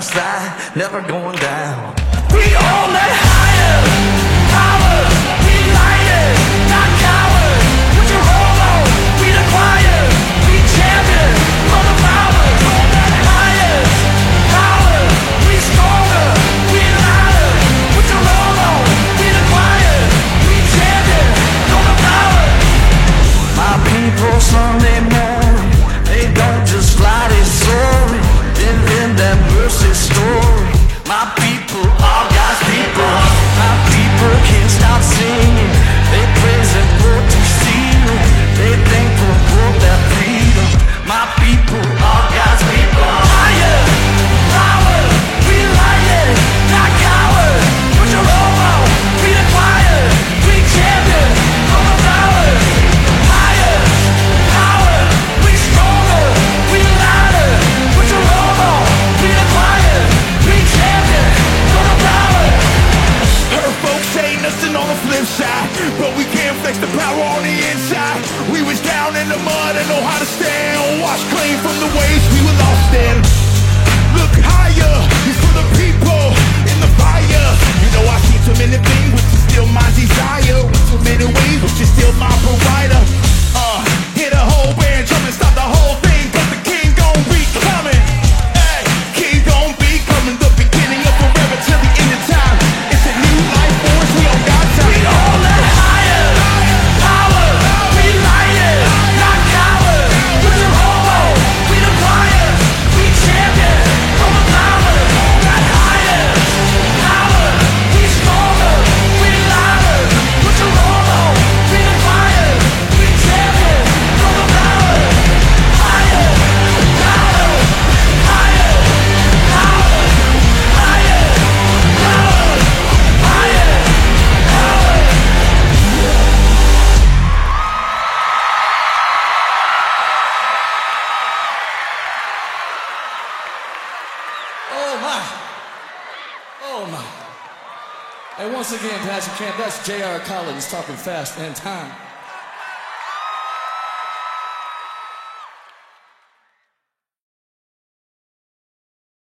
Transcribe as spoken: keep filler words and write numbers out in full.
slide, never going down. We only higher power, we light it, not cowards. Put your roll on, we the choir, we champion for the power. On that highest power, we stronger, we louder. Put your roll on, we the choir, we champion for the power. My people Sunday morning, they don't just lie, they sorry. In that mercy story, my people are God's people. My people can't stop singing. They praise and go to ceiling. They thankful for their freedom. My people are God's people. Higher power, we light it, not cowards. Put your roll on, we the choir, we champion for the power. Higher power, we stronger, we louder. Put your roll on. We the choir, we champion for the power. Her folks say nothing on the flip side, but we can't flex the power on the inside. We was down in the mud and know how to stand, wash clean from the ways we were lost in. Look higher, it's for the people in the fire. You know I see too many things, which is still my desire. With too many ways, which is still my provider. Uh, hit a whole band, jump and stop the whole thing, but the king gon' be coming. Hey, once again, Pastor Camp, that's J R Collins talking fast and time.